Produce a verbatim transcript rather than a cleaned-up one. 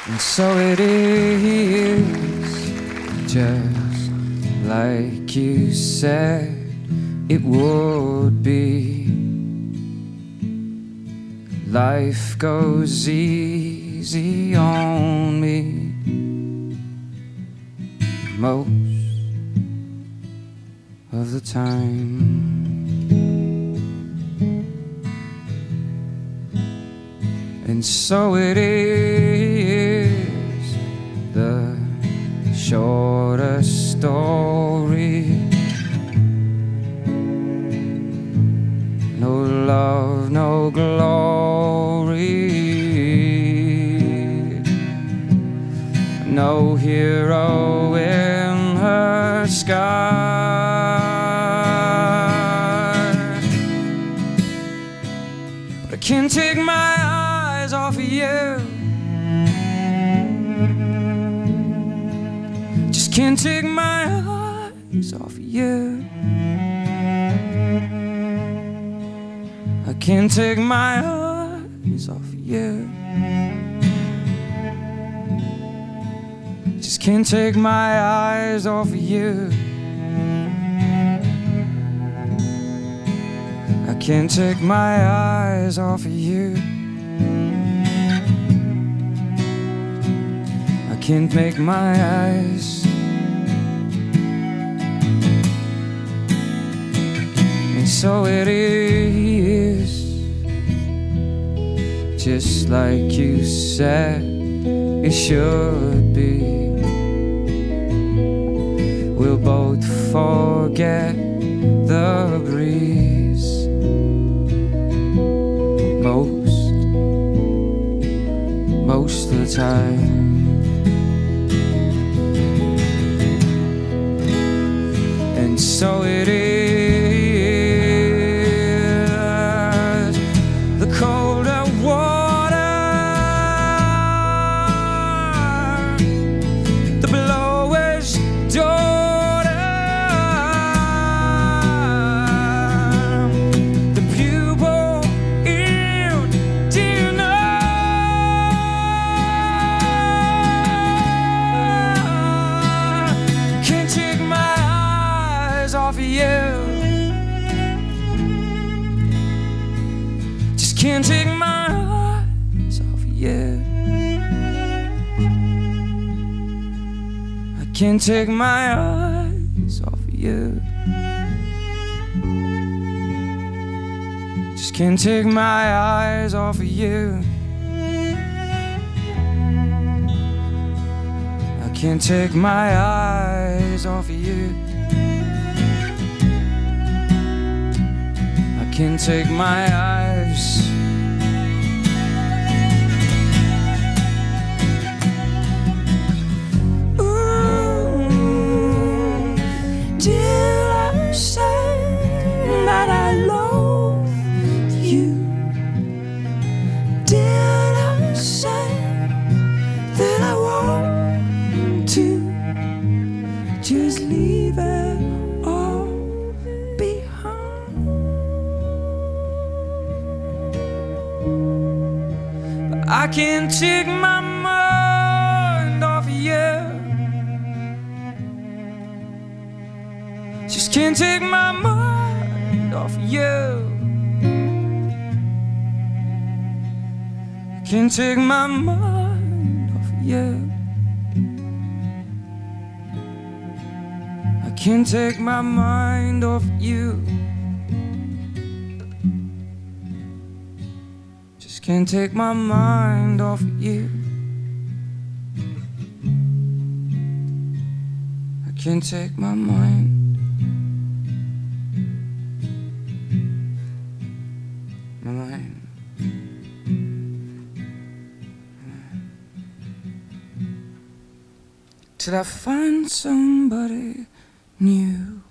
And so it is, just like you said it would be. Life goes easy on me most of the time. And so it is, the shorter story. No love, no glory, no hero in her sky. But I can't take my eyes off of you. Just can't take my eyes off of you. I can't take my eyes off of you. Just can't take my eyes off of you. I can't take my eyes off of you. I can't make my eyes. And so it is, just like you said it should be. We'll both forget the breeze most, most of the time. And so it is, the colder water, the blower's daughter, the pupil in dinner. Can't take my eyes off of you. Just can't take my eyes off of you. I can't take my eyes off of you. Just can't take my eyes off of you. I can't take my eyes off of you. I can't take my eyes. Ooh, did I say that I love you? Did I say that I want to just leave it all behind? But I can't take my mind off of you. Just can't take my mind off of you. I can't take my mind off of you. I can't take my mind off you. Just can't take my mind off you. I can't take my mind. My mind. Till I find somebody new.